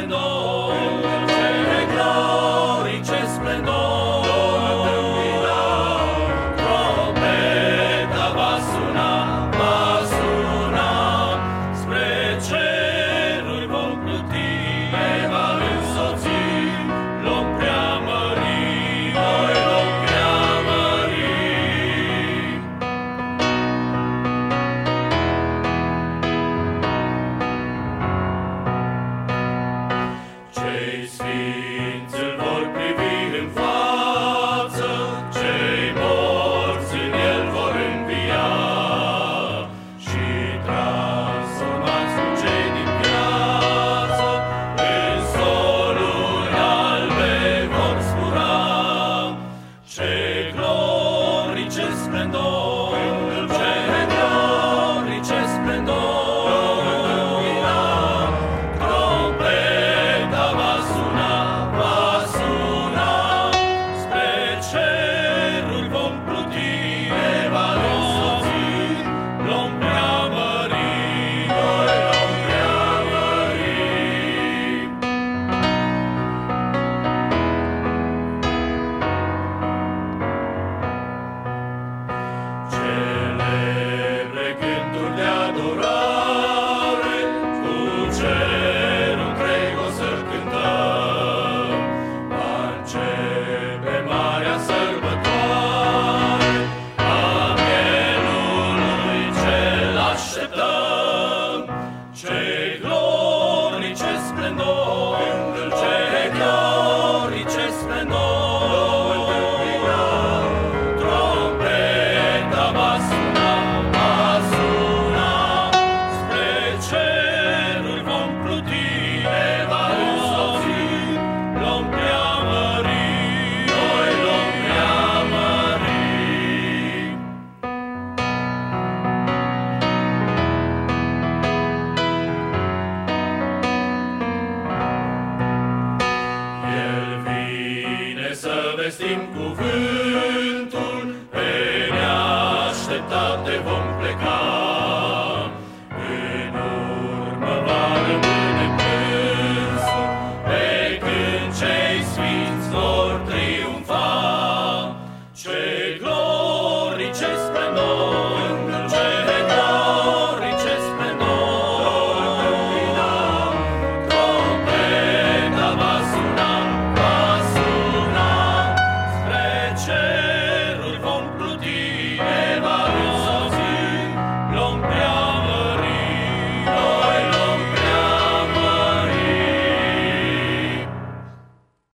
splendor, ce glorii, ce splendor. Trompeta va suna, spre ceruri vom pluti, ne va însoți, l-om preamări, noi l-om preamări. Cei sfinți îl vor privi în față, cei morți în el vor învia, și transformați cu cei din viață, în soluri albe vor zbura. Ce glorii, ce splendor, ce glorii, ce splendor. Trompeta va suna, spre ceruri vom pluti, ne va însoți, l-om preamări, noi l-om preamări. Celebre cânturi de adorare, cu cerul întreg o să cântăm. Va începe marea sărbătoare a Mielului ce-l așteptăm. Ce glorii, ce splendor, ce glorii, ce splendor. Trompeta va suna, spre ceruri vom pluti, ne va însoți, l-om preamări, noi l-om preamări. El vine să vestim cuvânt.